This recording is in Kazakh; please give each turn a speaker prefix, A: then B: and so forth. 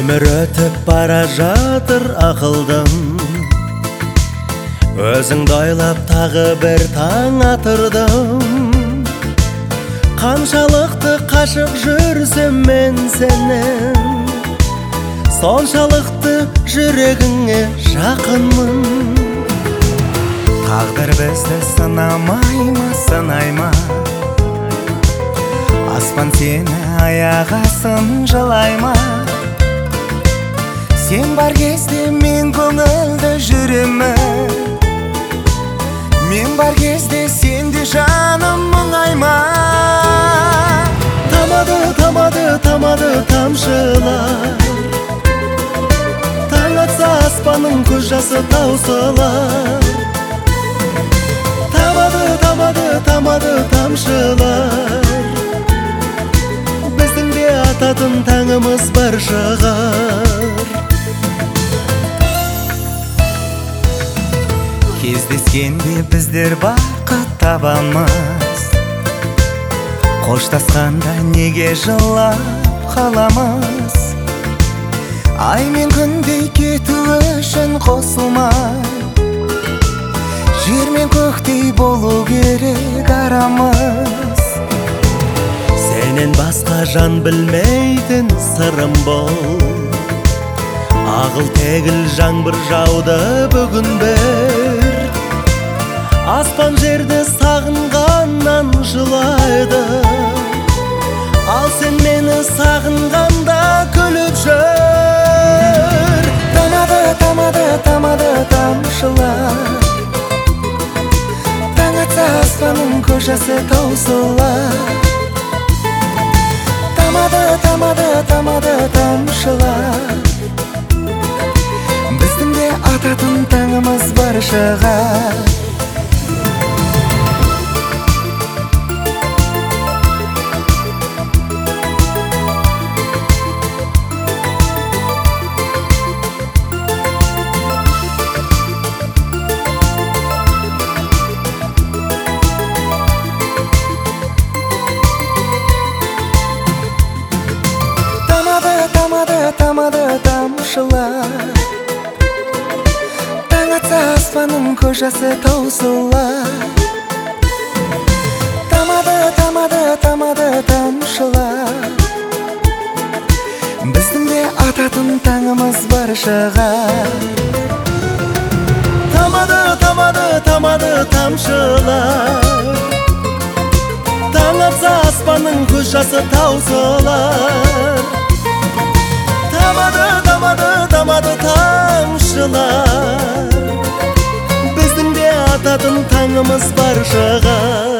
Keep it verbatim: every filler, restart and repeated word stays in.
A: Өмір өтіп бара жатыр ақылдым, өзіңді ойлап тағы бір таң атырдым. Қаншалықты қашық жүрсем мен сенен, соншалықты жүрегіңе жақынмын.
B: Тағдыр бізді сынамай ма, сынай ма? Аспан сені аяғасын жылай ма? Сен бар кезде мен көңілді жүремін, мен бар кезде сенде жаным мұңайма.
A: Тамады, тамады, тамады тамшылар, таң атса аспанның көз жасы таусылар. Тамады, тамады, тамады тамшылар, біздің де ататын таңымыз бар шығар.
B: Кездескенде біздер бақыт табамыз, қоштасқанда неге жылап қаламыз? Ай мен күндей кету үшін қосылмай, жер мен көктей болу керек арамыз.
A: Сенен басқа жан білмейтін сырым бол, ағыл тегіл жаңбыр жауды бүгін бір. Аспан жерді сағынғаннан жылайды, ал сен мені сағынғанда күліп жүр.
B: Тамады, тамады, тамады тамшылар, таң атса аспанның көз жасы таусылар. Тамады, тамады, тамады тамшылар, біздің де ататын таңымыз бар шығар. Тамады, тамады тамшылар, таң атса аспанның көз жасы таусылар. Тамады, тамады, тамады тамшылар, біздің де ататын таңымыз бар шығар.
A: Тамады, тамады, тамады тамшылар, таң атса аспанның көз жасы таусылар. Тамады, тамады, тамады тамшылар, біздің де ататын таңымыз бар шығар.